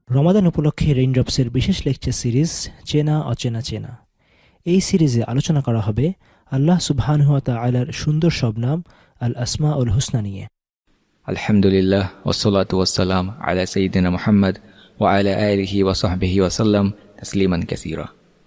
রমাদান উপলক্ষে রেইনড্রপসের বিশেষ lecture series চেনা অচেনা চেনা। এই সিরিজে আলোচনা করা হবে আল্লাহ সুবহানাহু ওয়া তাআলার সুন্দর সব নাম আল আসমাউল হুসনা নিয়ে। আলহামদুলিল্লাহ ওয়াসসালাতু ওয়াসসালাম আলা সাইয়্যিদিনা মুহাম্মদ ওয়া আলা আলিহি ওয়া সাহবিহি ওয়া সাল্লাম তাসলিমান কাসীরা।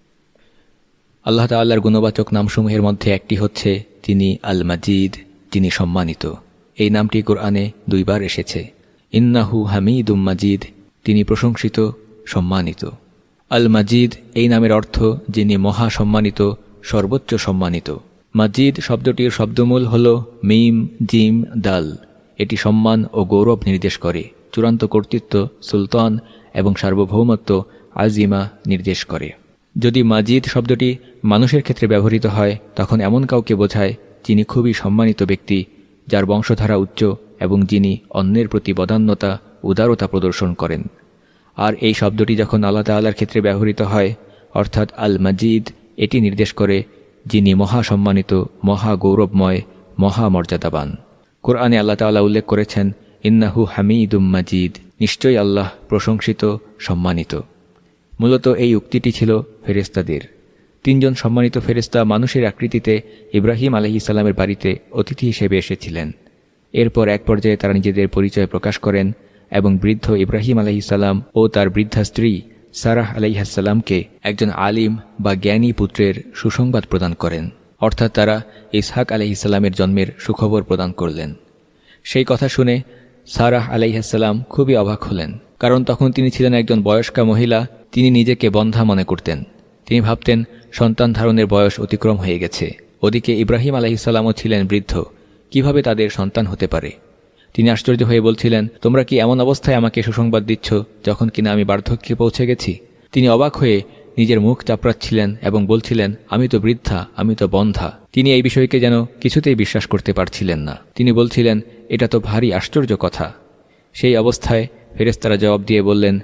আল্লাহ তাআলার গুণবাচক নামসমূহের মধ্যে একটি হচ্ছে তিনি আল মাজিদ, যিনি সম্মানিত। এই নামটি কোরআনে 2 বার এসেছে। ইন্নাহু হামিদুম মাজিদ, তিনি প্রশংসিত, সম্মানিত। আল মাজিদ এই নামের অর্থ যিনি মহা সম্মানিত, সর্বোচ্চ সম্মানিত। মাজিদ শব্দটির শব্দমূল হল মিম জিম দাল। এটি সম্মান ও গৌরব নির্দেশ করে, চূড়ান্ত কর্তৃত্ব, সুলতান এবং সার্বভৌমত্ব আজিমা নির্দেশ করে। যদি মাজিদ শব্দটি মানুষের ক্ষেত্রে ব্যবহৃত হয় তখন এমন কাউকে বোঝায় যিনি খুবই সম্মানিত ব্যক্তি, যার বংশধারা উচ্চ এবং যিনি অন্যের প্রতি বদান্যতা উদারতা প্রদর্শন করেন। আর এই শব্দটি যখন আল্লাহ তাআলার ক্ষেত্রে ব্যবহৃত হয় অর্থাৎ আল মাজিদ, এটি নির্দেশ করে যিনি মহা সম্মানিত, মহা গৌরবময়, মহা মর্যাদাবান। কোরআনে আল্লাহ তাআলা উল্লেখ করেছেন ইন্নাহু হামিদুম মাজিদ, নিশ্চয়ই আল্লাহ প্রশংসিত, সম্মানিত। মূলত এই উক্তিটি ছিল ফেরেশতাদের। 3 জন সম্মানিত ফেরেশতা মানুষের আকৃতিতে ইব্রাহিম আলাইহিস সালামের বাড়িতে অতিথি হিসেবে এসেছিলেন। এরপর এক পর্যায়ে তারা নিজেদের পরিচয় প্রকাশ করেন এবং বৃদ্ধ ইব্রাহিম আলাইহিস সালাম ও তার বৃদ্ধা স্ত্রী সারাহ আলাইহিস সালামকে একজন আলিম বা জ্ঞানী পুত্রের সুসংবাদ প্রদান করেন, অর্থাৎ তারা ইসহাক আলাইহিস সালামের জন্মের সুখবর প্রদান করলেন। সেই কথা শুনে সারাহ আলাইহিস সালাম খুবই অবাক হলেন, কারণ তখন তিনি ছিলেন একজন বয়স্কা মহিলা। তিনি নিজেকে বন্ধ্যা মনে করতেন। তিনি ভাবতেন সন্তান ধারণের বয়স অতিক্রম হয়ে গেছে। ওদিকে ইব্রাহিম আলাইহিস সালামও ছিলেন বৃদ্ধ, কিভাবে তাদের সন্তান হতে পারে? তিনি আশ্চর্য হয়ে বলছিলেন, তোমরা কি এমন অবস্থায় আমাকে সুসংবাদ দিচ্ছ যখন কিনা আমি বার্ধক্যে পৌঁছে গেছি? তিনি অবাক হয়ে নিজের মুখ চাপড়াচ্ছিলেন এবং বলছিলেন, আমি তো বৃদ্ধা, আমি তো বন্ধ্যা। তিনি এই বিষয়কে যেন কিছুতেই বিশ্বাস করতে পারছিলেন না। তিনি বলছিলেন, এটা তো ভারী আশ্চর্য কথা। সেই অবস্থায় ফেরেশতারা জবাব দিয়ে বললেন,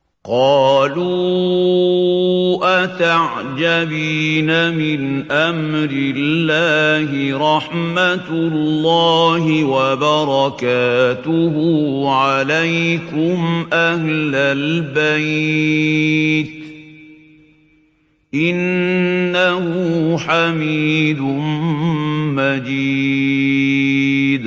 قالوا أتعجبين من أمر الله رحمة الله وبركاته عليكم أهل البيت إنه حميد مجيد।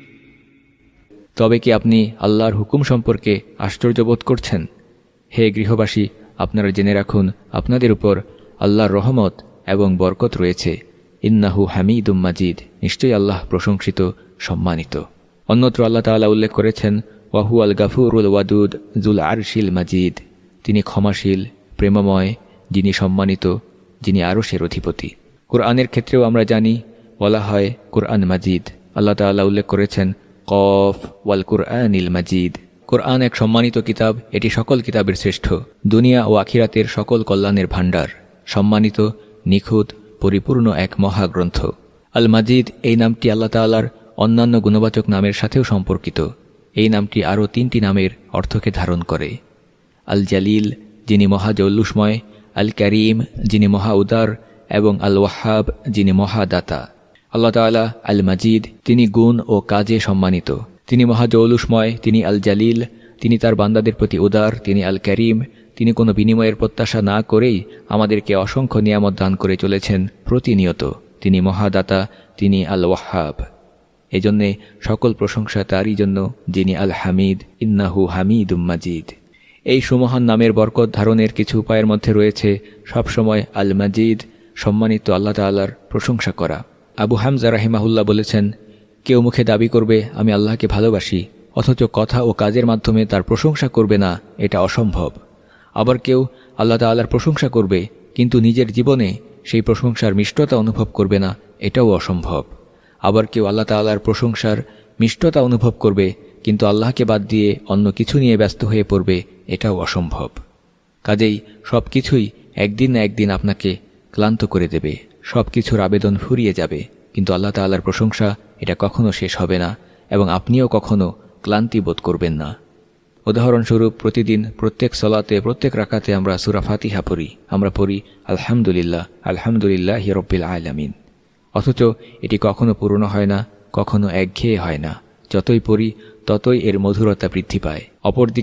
তবে কি আপনি আল্লাহর হুকুম সম্পর্কে আশ্চর্য বোধ করছেন? হে গৃহবাসী, আপনারা জেনে রাখুন আপনাদের উপর আল্লাহর রহমত এবং বরকত রয়েছে। ইন্নাহু হামিদুম মাজিদ, নিশ্চয়ই আল্লাহ প্রশংসিত, সম্মানিত। অন্যত্র আল্লাহ তাআলা উল্লেখ করেছেন ওয়াহু আল গাফুরুল ওয়াদুদ জুল আরশিল মাজিদ, তিনি ক্ষমাশীল, প্রেমময়, যিনি সম্মানিত, যিনি আরশের অধিপতি। কোরআনের ক্ষেত্রেও আমরা জানি বলা হয় কোরআন মাজিদ। আল্লাহ তাআলা উল্লেখ করেছেন কফ ওয়াল কুরআনিল মাজিদ। কোরআন এক সম্মানিত কিতাব, এটি সকল কিতাবের শ্রেষ্ঠ, দুনিয়া ও আখিরাতের সকল কল্যাণের ভাণ্ডার, সম্মানিত, নিখুঁত, পরিপূর্ণ এক মহাগ্রন্থ। আল মাজিদ এই নামটি আল্লাহ তাআলার অন্যান্য গুণবাচক নামের সাথেও সম্পর্কিত। এই নামটি আরও 3টি নামের অর্থকে ধারণ করে। আল জালিল, যিনি মহা জৌলুসময়, আল করিম, যিনি মহা উদার, এবং আল ওয়াহাব, যিনি মহাদাতা। আল্লাহ তাআলা আল মাজিদ, তিনি গুণ ও কাজে সম্মানিত। তিনি মহা জৌলুসময়, তিনি আল জালিল, তিনি তার বান্দাদের প্রতি উদার, তিনি আল করিম, তিনি কোনো বিনিময়ের প্রত্যাশা না করেই আমাদেরকে অসংখ্য নিয়ামত দান করে চলেছেন প্রতিনিয়ত, তিনি মহাদাতা, তিনি আল ওয়াহাব। এজন্যে সকল প্রশংসা তারই জন্য যিনি আল হামিদ, ইন্নাহু হামিদুম মাজিদ। এই সুমহান নামের বরকত ধারণের কিছু উপায়ের মধ্যে রয়েছে সবসময় আল মাজিদ, সম্মানিত আল্লাহ তাআলার প্রশংসা করা। আবু হামজা রাহিমাহুল্লাহ বলেছেন, কেউ মুখে দাবি করবে আমি আল্লাহকে ভালোবাসি, অথচ কথা ও কাজের মাধ্যমে তার প্রশংসা করবে না, এটা অসম্ভব। আবার কেউ আল্লাহ তাআলার প্রশংসা করবে কিন্তু নিজের জীবনে সেই প্রশংসার মিষ্টতা অনুভব করবে না, এটাও অসম্ভব। আবার কেউ আল্লাহ তাআলার প্রশংসার মিষ্টতা অনুভব করবে কিন্তু আল্লাহকে বাদ দিয়ে অন্য কিছু নিয়ে ব্যস্ত হয়ে পড়বে, এটাও অসম্ভব। কাজেই সব কিছুই একদিন না একদিন আপনাকে ক্লান্ত করে দেবে, সব কিছুর আবেদন ফুরিয়ে যাবে, কিন্তু আল্লাহ তাআলার প্রশংসা এটা কখনো শেষ হবে না এবং আপনিও কখনো ক্লান্তি বোধ করবেন না। উদাহরণস্বরূপ প্রতিদিন প্রত্যেক সালাতে প্রত্যেক রাকাতে আমরা সূরা ফাতিহা পড়ি। আমরা পড়ি আলহামদুলিল্লাহ আলহামদুলিল্লাহি রাব্বিল আলামিন, অথচ এটি কখনো পূর্ণ হয় না, কখনো একঘেয়ে হয় না। যতই পড়ি ততই এর মধুরতা বৃদ্ধি পায়। অপরদিকে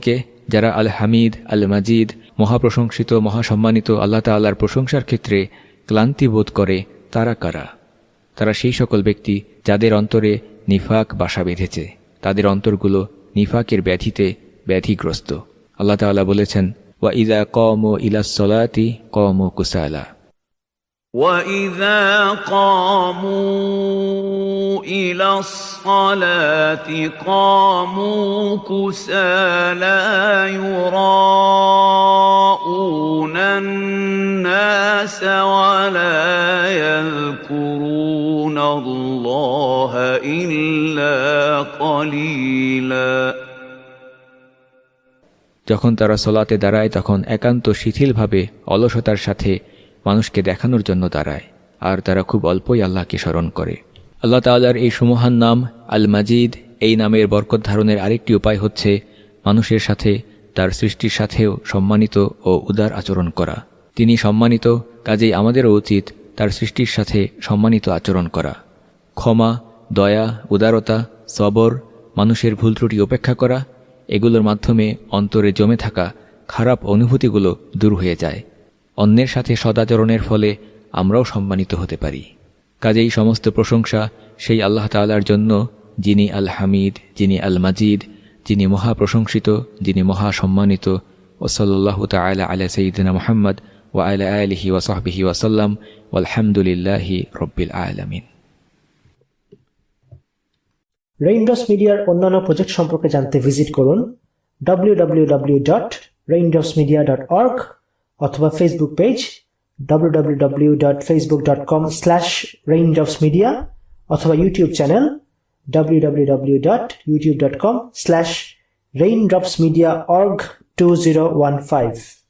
যারা আল হামিদ আল মাজিদ মহাপ্রশংসিত মহাসম্মানিত আল্লাহ তাআলার প্রশংসার ক্ষেত্রে ক্লান্তি বোধ করে তারা কারা? তারা সেই সকল ব্যক্তি যাদের অন্তরে নিফাক বাসা বেঁধেছে, তাদের অন্তরগুলো নিফাকের ব্যাধিতে ব্যাধিগ্রস্ত। আল্লাহ তাআলা বলেছেন, ওয়া ইযা ক্বামু ইলাস সালাতি ক্বামু কুসালা। وَإِذَا قَامُوا إِلَى الصَّلَاةِ قَامُوا كُسَالَى يُرَاءُونَ النَّاسَ وَلَا يَذْكُرُونَ اللَّهَ إِلَّا قَلِيلًا। যখন তারা সলাতে দাঁড়ায় তখন একান্ত শিথিলভাবে অলসতার সাথে মানুষকে দেখানোর জন্য দাঁড়ায়, আর তারা খুব অল্পই আল্লাহকে স্মরণ করে। আল্লাহ তাআলার এই সুমহান নাম আল মাজিদ, এই নামের বরকত ধারণের আরেকটি উপায় হচ্ছে মানুষের সাথে তার সৃষ্টির সাথেও সম্মানিত ও উদার আচরণ করা। তিনি সম্মানিত, কাজেই আমাদেরও উচিত তার সৃষ্টির সাথে সম্মানিত আচরণ করা। ক্ষমা, দয়া, উদারতা, সবর, মানুষের ভুল ত্রুটি উপেক্ষা করা, এগুলোর মাধ্যমে অন্তরে জমে থাকা খারাপ অনুভূতিগুলো দূর হয়ে যায়। অন্যের সাথে সদাচরণের ফলে আমরাও সম্মানিত হতে পারি। কাজেই সমস্ত প্রশংসা সেই আল্লাহ তাআলার জন্য, যিনি আল হামিদ, যিনি আল মাজিদ, যিনি মহাপ্রশংসিত, যিনি মহাসম্মানিত। ও সাল্লাল্লাহু তাআলা আলা সাইয়্যিদিনা মুহাম্মদ ওয়া আলা আলিহি ওয়া সাহবিহি ওয়া সাল্লাম ওয়ালহামদুলিল্লাহি রাব্বিল আলামিন। রেইনড্রপস মিডিয়ার অন্যান্য প্রজেক্ট সম্পর্কে জানতে ভিজিট করুন www.raindropsmedia.org অথবা ফেসবুক পেজ www.facebook.com/raindropsmedia অথবা ইউটিউব চ্যানেল www.youtube.com/raindropsmediaorg2015